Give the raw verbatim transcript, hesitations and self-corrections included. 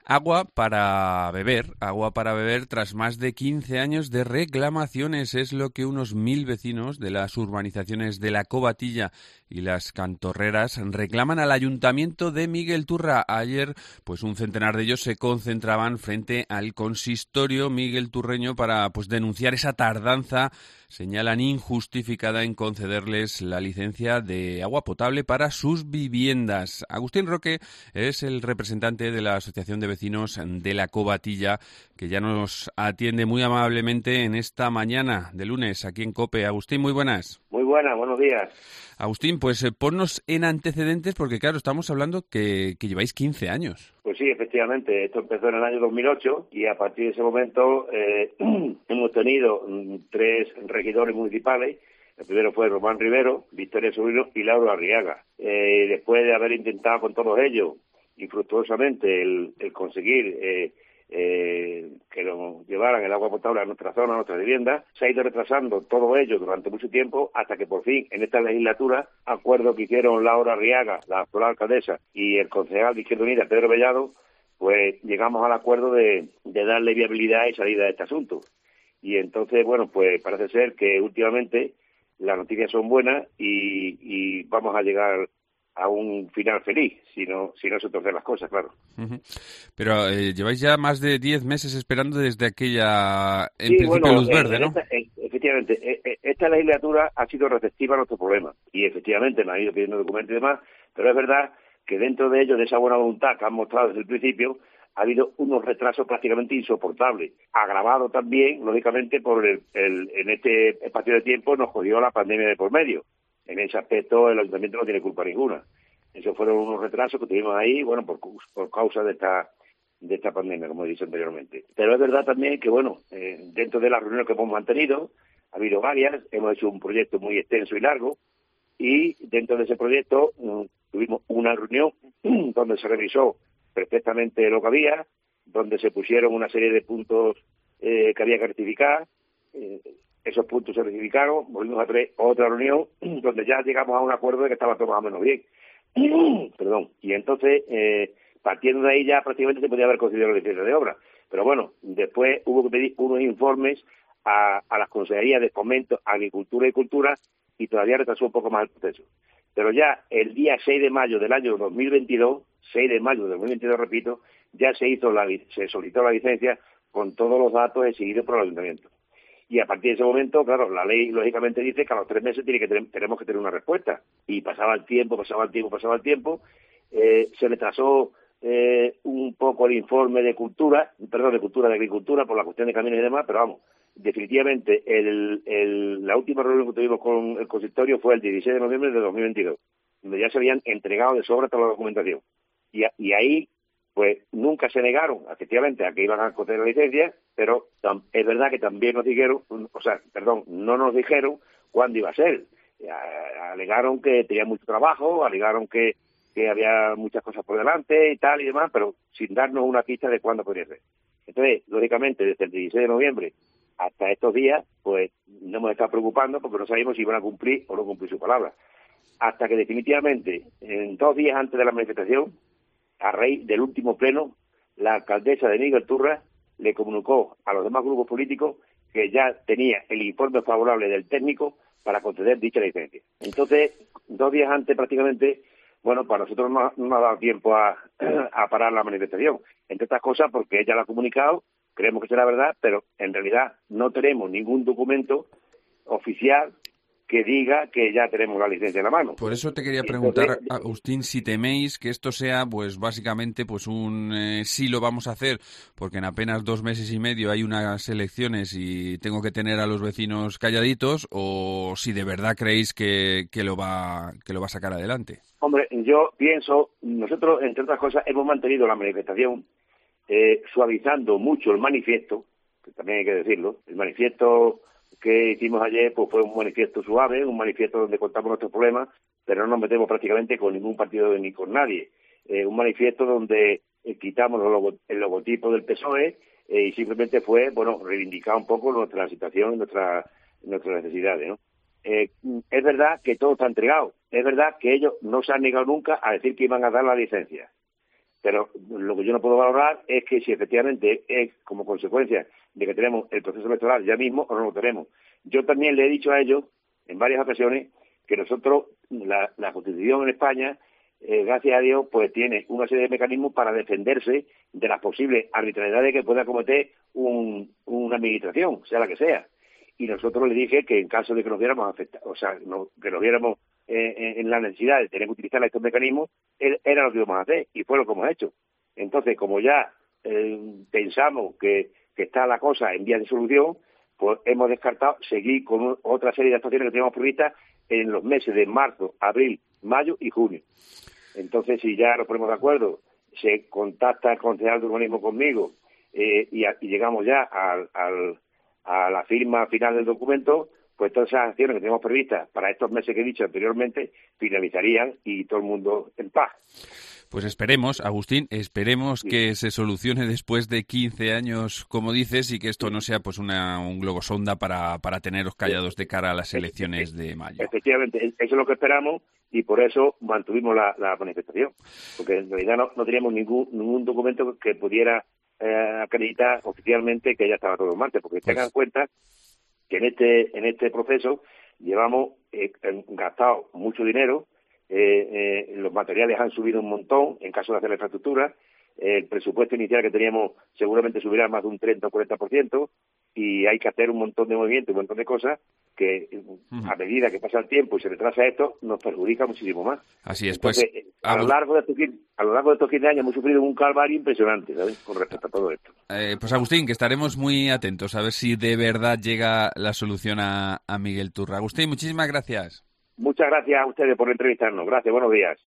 Agua para beber, agua para beber tras más de quince años de reclamaciones es lo que unos mil vecinos de las urbanizaciones de La Covatilla y Las Cantorreras reclaman al Ayuntamiento de Miguel Turra. Ayer, pues un centenar de ellos se concentraban frente al consistorio Miguel Turreño para pues denunciar esa tardanza, señalan, injustificada en concederles la licencia de agua potable para sus viviendas. Agustín Roque es el representante de la Asociación de Vecinos de La Covatilla, que ya nos atiende muy amablemente en esta mañana de lunes aquí en COPE. Agustín, muy buenas. Muy buenas, buenos días. Agustín, pues eh, ponnos en antecedentes porque, claro, estamos hablando que, que lleváis quince años. Pues sí, efectivamente, esto empezó en el año dos mil ocho y a partir de ese momento eh, hemos tenido mm, tres regidores municipales. El primero fue Román Rivero, Victoria Sobrino y Laura Arriaga. Eh, después de haber intentado con todos ellos infructuosamente el, el conseguir eh, eh, que nos llevaran el agua potable a nuestra zona, a nuestra vivienda, se ha ido retrasando todo ello durante mucho tiempo hasta que por fin en esta legislatura, acuerdo que hicieron Laura Arriaga, la actual alcaldesa, y el concejal de Izquierda Unida, Pedro Bellado, pues llegamos al acuerdo de, de darle viabilidad y salida a este asunto. Y entonces, bueno, pues parece ser que últimamente las noticias son buenas y, y vamos a llegar a un final feliz, si no, si no se torcen las cosas, claro. Uh-huh. Pero eh, lleváis ya más de diez meses esperando desde aquella, en sí, principio, bueno, luz en, verde, en ¿no? esta, en, efectivamente, en, esta legislatura ha sido receptiva a nuestro problema y efectivamente me han ido pidiendo documentos y demás, pero es verdad que dentro de ello, de esa buena voluntad que han mostrado desde el principio, ha habido unos retrasos prácticamente insoportables, agravado también, lógicamente, por el, el en este espacio de tiempo nos cogió la pandemia de por medio. En ese aspecto el ayuntamiento no tiene culpa ninguna. Esos fueron unos retrasos que tuvimos ahí, bueno, por, por causa de esta de esta pandemia, como he dicho anteriormente. Pero es verdad también que, bueno, eh, dentro de las reuniones que hemos mantenido, ha habido varias, hemos hecho un proyecto muy extenso y largo, y dentro de ese proyecto um, tuvimos una reunión donde se revisó perfectamente lo que había, donde se pusieron una serie de puntos eh, que había que rectificar. Eh, esos puntos se rectificaron, volvimos a tener otra reunión donde ya llegamos a un acuerdo de que estaba todo más o menos bien. Perdón. Y entonces, eh, partiendo de ahí ya prácticamente se podía haber concedido la licencia de obra. Pero bueno, después hubo que pedir unos informes a, a las consejerías de Fomento, Agricultura y Cultura y todavía retrasó un poco más el proceso. Pero ya el día seis de mayo del año dos mil veintidós, seis de mayo del dos mil veintidós, repito, ya se hizo la, se solicitó la licencia con todos los datos exigidos por el ayuntamiento. Y a partir de ese momento, claro, la ley lógicamente dice que a los tres meses tiene que tener, tenemos que tener una respuesta. Y pasaba el tiempo, pasaba el tiempo, pasaba el tiempo. Eh, se retrasó eh, un poco el informe de cultura, perdón, de cultura, de agricultura, por la cuestión de caminos y demás, pero vamos, definitivamente el, el, la última reunión que tuvimos con el consistorio fue el dieciséis de noviembre de dos mil veintidós, donde ya se habían entregado de sobra toda la documentación. Y, a, y ahí, pues nunca se negaron, efectivamente, a que iban a conceder la licencia, pero tam, es verdad que también nos dijeron, o sea, perdón, no nos dijeron cuándo iba a ser. A, alegaron que tenían mucho trabajo, alegaron que, que había muchas cosas por delante y tal y demás, pero sin darnos una pista de cuándo podría ser. Entonces, lógicamente, desde el dieciséis de noviembre hasta estos días, pues no hemos estado preocupando porque no sabíamos si iban a cumplir o no cumplir su palabra. Hasta que definitivamente, en dos días antes de la manifestación, a raíz del último pleno, la alcaldesa de Miguel Turra le comunicó a los demás grupos políticos que ya tenía el informe favorable del técnico para conceder dicha licencia. Entonces, dos días antes prácticamente, bueno, para nosotros no, no ha dado tiempo a, a parar la manifestación. Entre otras cosas porque ella lo ha comunicado, creemos que será verdad, pero en realidad no tenemos ningún documento oficial que diga que ya tenemos la licencia en la mano. Por eso te quería preguntar, entonces, Agustín, si teméis que esto sea, pues básicamente, pues un eh, sí lo vamos a hacer, porque en apenas dos meses y medio hay unas elecciones y tengo que tener a los vecinos calladitos, o si de verdad creéis que, que lo va que lo va a sacar adelante. Hombre, yo pienso, nosotros, entre otras cosas, hemos mantenido la manifestación eh, suavizando mucho el manifiesto, que también hay que decirlo, el manifiesto que hicimos ayer pues fue un manifiesto suave, un manifiesto donde contamos nuestros problemas, pero no nos metemos prácticamente con ningún partido ni con nadie. Eh, un manifiesto donde eh, quitamos el, logo, el logotipo del P S O E eh, y simplemente fue, bueno, reivindicar un poco nuestra situación y nuestra, nuestras necesidades, ¿no? Eh, es verdad que todo está entregado, es verdad que ellos no se han negado nunca a decir que iban a dar la licencia, Pero lo que yo no puedo valorar es que si efectivamente es como consecuencia de que tenemos el proceso electoral ya mismo o no lo tenemos. Yo también le he dicho a ellos en varias ocasiones que nosotros, la, la Constitución en España, eh, gracias a Dios, pues tiene una serie de mecanismos para defenderse de las posibles arbitrariedades que pueda cometer un, una administración, sea la que sea. Y nosotros le dije que en caso de que nos viéramos afectados, o sea, no, que nos viéramos eh, en la necesidad de tener que utilizar estos mecanismos, era lo que íbamos a hacer, y fue lo que hemos hecho. Entonces, como ya eh, pensamos que, que está la cosa en vías de solución, pues hemos descartado seguir con un, otra serie de actuaciones que teníamos previstas en los meses de marzo, abril, mayo y junio. Entonces, si ya nos ponemos de acuerdo, se contacta el concejal de urbanismo conmigo eh, y, a, y llegamos ya al, al, a la firma final del documento, pues todas esas acciones que tenemos previstas para estos meses que he dicho anteriormente finalizarían y todo el mundo en paz. Pues esperemos, Agustín, esperemos sí. que se solucione después de quince años, como dices, y que esto no sea pues una, un globo sonda para, para teneros callados de cara a las elecciones de mayo. Efectivamente, eso es lo que esperamos y por eso mantuvimos la, la manifestación, porque en realidad no, no teníamos ningún, ningún documento que pudiera eh, acreditar oficialmente que ya estaba todo en marcha, porque pues... tengan en cuenta que en este, en este proceso llevamos eh, gastado mucho dinero. Eh, eh, los materiales han subido un montón en caso de hacer la infraestructura, eh, el presupuesto inicial que teníamos seguramente subirá más de un treinta o cuarenta por ciento y hay que hacer un montón de movimientos, un montón de cosas que uh-huh. a medida que pasa el tiempo y se retrasa esto, nos perjudica muchísimo más. Así es, Entonces, pues... A lo, largo de estos, a lo largo de estos quince años hemos sufrido un calvario impresionante, ¿sabes?, con respecto a todo esto. Eh, pues Agustín, que estaremos muy atentos a ver si de verdad llega la solución a, a Miguel Turra. Agustín, muchísimas gracias. Muchas gracias a ustedes por entrevistarnos. Gracias, buenos días.